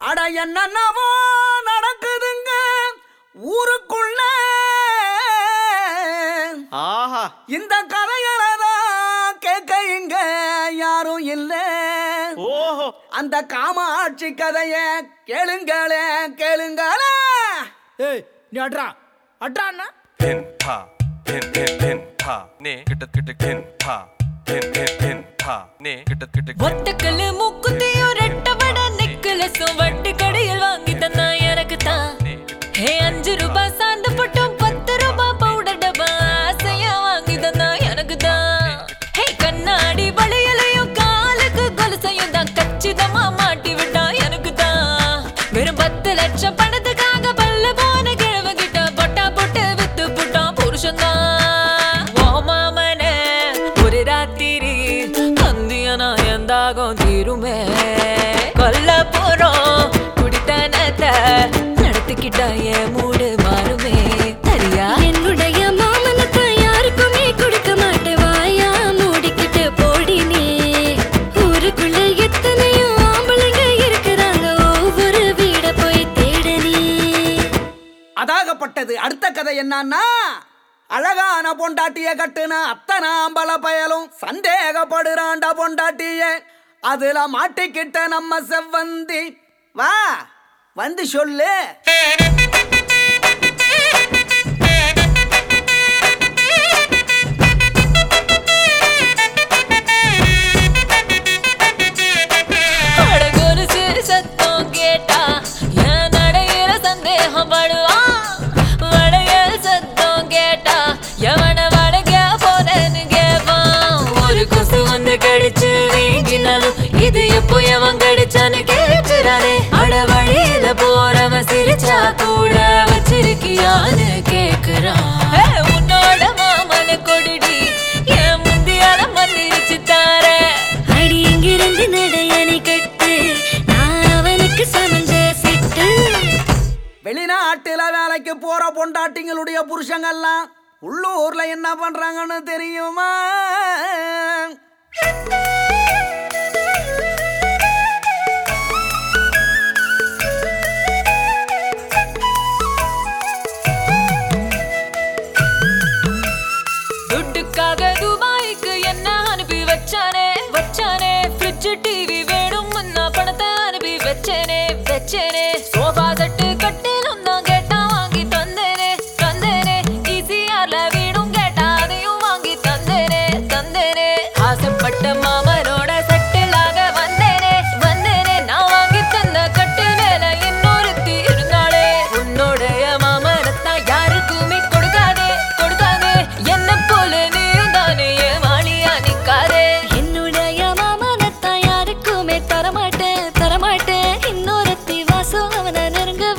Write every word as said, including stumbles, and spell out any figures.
அட என்னவோ நடக்குதுங்க ஊருக்குள்ள. ஆஹா, இந்த கதையதான் கேட்க இங்க யாரும் இல்ல. ஓஹோ, அந்த காமாட்சி கதைய கேளுங்களே கேளுங்களே. ஏய் நீ அட்ரா அட்ரா அண்ணா. pin pa pin pin pin pa ne கிட்ட கிட்ட pin pa pin pin pin pa ne கிட்ட கிட்ட ஒத்தக்கல்லு மூக்குத்தியும் ரெட்டவட நெக்லஸும் வட்டி கடையில் வாங்கி தந்தா எனக்கு தான். ஹே அஞ்சு ரூபாய் சாந்த பட்டும் பத்து ரூபாய் பவுடர் டப்பா ஆசையா வாங்கி தந்தா எனக்கு தான். ஹே கண்ணாடி வளையலையும் காலுக்கு கொலுசையும் தான் கச்சிதமா மாட்டி விட்டா எனக்கு தான். வெறும் பத்து லட்சம் பணத்துக்காக பல்ல போன கிழவ கிட்ட பொட்டா போட்டு வித்து புட்டான் புருஷன் தான். ஓ மாமனே ஒரு ராத்திரி கந்தியனா எந்தாகும் தீருமே. கொல்ல போறோம் குடித்தனத்தை நடத்திக்கிட்டா என் மூடு மாறுமே. சரியா? என்னுடைய மாமனத்தை யாருக்குமே கொடுக்க மாட்டேன். வாயா மூடிக்கிட்டு போடி நீ. ஊருக்குள்ள எத்தனையோ ஆம்பளைங்க இருக்கிறாங்க. ஒவ்வொரு வீட போய் தேட நீ. அதாகப்பட்டது. அடுத்த கதை என்னன்னா, அழகான பொண்டாட்டிய கட்டுன அத்தனை ஆம்பள பயலும் சந்தேகப்படுறாண்டா பொண்டாட்டிய. அதுல மாட்டிக்கிட்ட நம்ம செவ்வந்தி. வா வந்து சொல்லு. அடகொலுசு சத்தம் கேட்டா என் நடையில சந்தேகம் படுவான். வளையல் சத்தம் கேட்டா எவன வளைக்க போறேன்னு கேட்பான். ஒரு கொசு வந்து கடிச்சு வீங்கினாலும் இது எப்போ எவன் கடிச்சான்னு கேட்கிறானே. அட வழியில போறவன் சிரிச்சா கூட வச்சிருக்கியான்னு கேக்குறான். உன்னோட மாமன கொடிடி என் முந்தியால மந்திரிச்சு தார. அடி இங்கிருந்து நடையணை கட்டு நான் அவனுக்கு சமஞ்ச சிட்டு. வெளிநாட்டுல வேலைக்கு போற பொண்டாட்டிங்களுடைய புருஷங்கள்லாம் உள்ளூர்ல என்ன பண்றாங்கன்னு தெரியுமா? துட்டுக்காக துபாய்க்கு என்ன அனுப்பி வச்சானே வச்சானே. ஃப்ரிட்ஜ் டிவி வேணும் நான் பணத்தை அனுப்பி வச்சேனே வச்சேனே. சோஃபா செட்டு கட்டிலும் தான் கேட்டா வாங்கி தந்தேனே தந்தேனே. ஈசிஆர்ல வீடும் கேட்டா அதையும் வாங்கி தந்தேனே தந்தேனே. ஆசைப்பட்ட மாமனோட செட்டிலாக வந்தேனே வந்தேனே. நான் வாங்கி தந்த கட்டு மேல இன்னொருத்தி இருந்தாளே. உன்னோடைய மாமனத்தான் யாருக்குமே கொடுக்காதே கொடுக்காதே. என்ன போல நீயும் தானே வாணியா நிக்காதே. என்னுடைய மாமனத்தை யாருக்குமே தரமாட்டேன் தரமாட்டேன். இன்னொருத்தி வாசம் அவனை நெருங்க